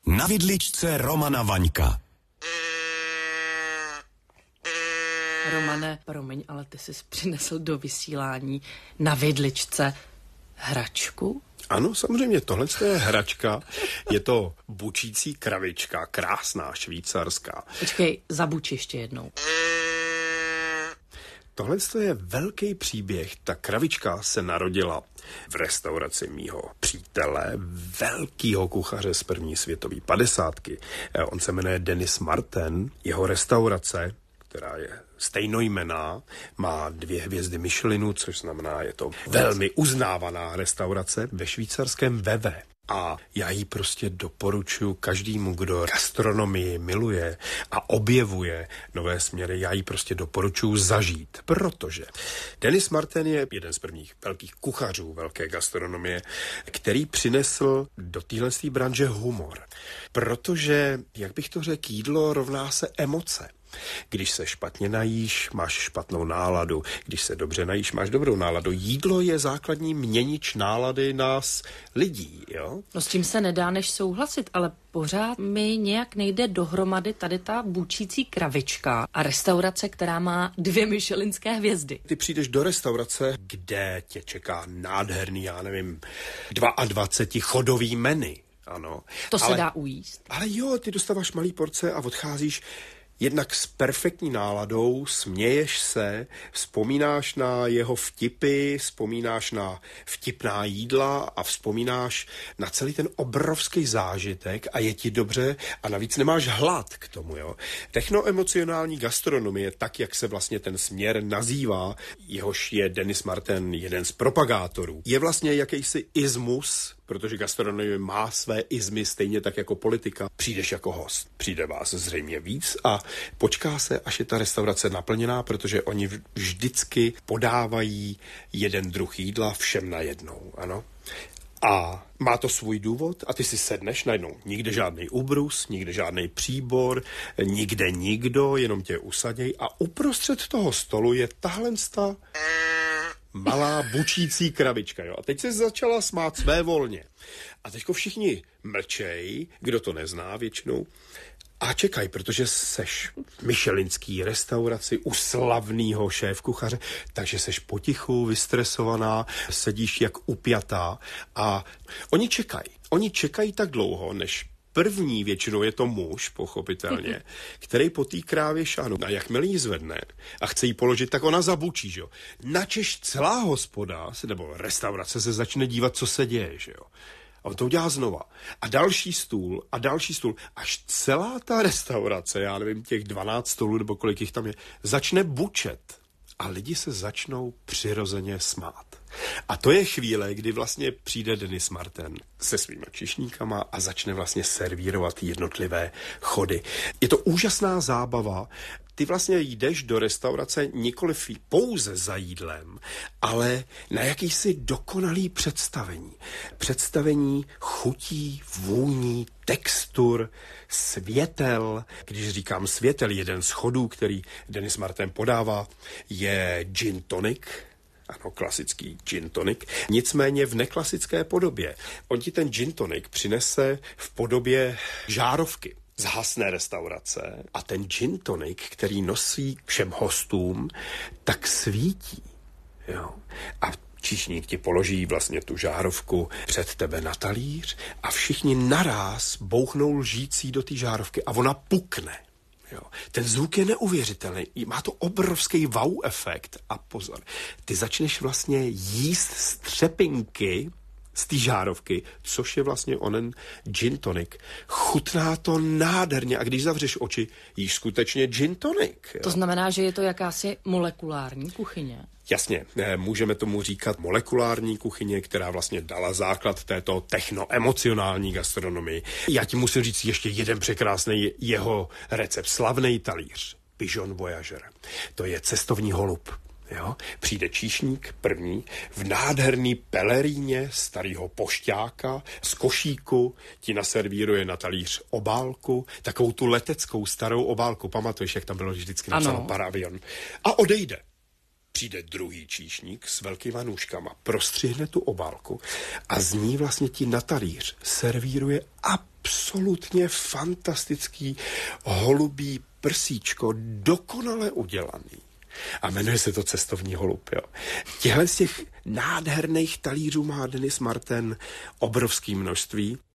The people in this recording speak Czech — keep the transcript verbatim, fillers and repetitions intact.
Na vidličce Romana Vaňka. Romane, promiň, ale ty jsi přinesl do vysílání na vidličce hračku? Ano, samozřejmě, tohle je hračka, je to bučící kravička, krásná, švýcarská. Počkej, zabuč ještě jednou. Tohle je velký příběh. Ta kravička se narodila v restauraci mýho přítele, velkýho kuchaře z první světové padesátky. On se jmenuje Denis Martin. Jeho restaurace, která je stejnojmenná, má dvě hvězdy Michelinu, což znamená, je to velmi uznávaná restaurace ve švýcarském Veve. A já ji prostě doporučuji každému, kdo gastronomii miluje a objevuje nové směry, já ji prostě doporučuji zažít, protože Denis Martin je jeden z prvních velkých kuchařů velké gastronomie, který přinesl do téhle branže humor. Protože, jak bych to řekl, jídlo rovná se emoce. Když se špatně najíš, máš špatnou náladu. Když se dobře najíš, máš dobrou náladu. Jídlo je základní měnič nálady nás lidí, jo? No s tím se nedá než souhlasit, ale pořád mi nějak nejde dohromady tady ta bučící kravička a restaurace, která má dvě michelinské hvězdy. Ty přijdeš do restaurace, kde tě čeká nádherný, já nevím, dvacet dva chodový menu, ano. To se ale, dá ujíst. Ale jo, ty dostáváš malý porce a odcházíš jednak s perfektní náladou, směješ se, vzpomínáš na jeho vtipy, vzpomínáš na vtipná jídla a vzpomínáš na celý ten obrovský zážitek a je ti dobře a navíc nemáš hlad k tomu, jo. Technoemocionální gastronomie, tak jak se vlastně ten směr nazývá, jehož je Denis Martin jeden z propagátorů, je vlastně jakýsi ismus, protože gastronomie má své izmy stejně tak jako politika. Přijdeš jako host, přijde vás zřejmě víc a počká se, až je ta restaurace naplněná, protože oni vždycky podávají jeden druh jídla všem najednou, ano. A má to svůj důvod a ty si sedneš najednou. Nikde žádný ubrus, nikde žádný příbor, nikde nikdo, jenom tě usaděj a uprostřed toho stolu je tahle sta malá bučící krabička, jo. A teď se začala smát své volně. A teďko všichni mlčej, kdo to nezná většinou, a čekaj, protože seš v michelinský restauraci u slavnýho šéfkuchaře, takže seš potichu, vystresovaná, sedíš jak upjatá a oni čekají. Oni čekají tak dlouho, než první, většinou je to muž, pochopitelně, který po té krávě šáhnu. A jakmile ji zvedne a chce jí položit, tak ona zabučí, že jo. Načež celá hospoda, nebo restaurace se začne dívat, co se děje, že jo. A on to udělá znova. A další stůl, a další stůl, až celá ta restaurace, já nevím, těch dvanáct stolů, nebo kolik jich tam je, začne bučet. A lidi se začnou přirozeně smát. A to je chvíle, kdy vlastně přijde Denis Martin se svýma čišníkama a začne vlastně servírovat jednotlivé chody. Je to úžasná zábava. Ty vlastně jdeš do restaurace nikoliv pouze za jídlem, ale na jakýsi dokonalý představení. Představení chutí, vůní, textur, světel. Když říkám světel, jeden z chodů, který Denis Martin podává, je gin tonic. Ano, klasický gin tonic. Nicméně v neklasické podobě. On ti ten gin tonic přinese v podobě žárovky. Zhasné restaurace a ten gin tonic, který nosí všem hostům, tak svítí. Jo. A číšník ti položí vlastně tu žárovku před tebe na talíř a všichni naráz bouchnou lžící do té žárovky a ona pukne. Jo. Ten zvuk je neuvěřitelný, má to obrovský wow efekt a pozor, ty začneš vlastně jíst střepinky z té žárovky, což je vlastně onen gin tonic. Chutná to nádherně a když zavřeš oči, jíš skutečně gin tonic. Jo. To znamená, že je to jakási molekulární kuchyně. Jasně, můžeme tomu říkat molekulární kuchyně, která vlastně dala základ této technoemocionální gastronomii. Já ti musím říct ještě jeden překrásný jeho recept, slavný talíř, Pigeon Voyageur. To je cestovní holub. Jo? Přijde číšník první v nádherný peleríně starého pošťáka z košíku, ti naservíruje na talíř obálku, takovou tu leteckou starou obálku. Pamatuješ, jak tam bylo vždycky napsáno Paravion? A odejde. Přijde druhý číšník s velkýma nůžkama, prostřihne tu obálku a z ní vlastně ti na talíř servíruje absolutně fantastický holubí prsíčko, dokonale udělaný. A jmenuje se to cestovní holub. Jo. Těhle z těch nádherných talířů má Denis Martin obrovské množství.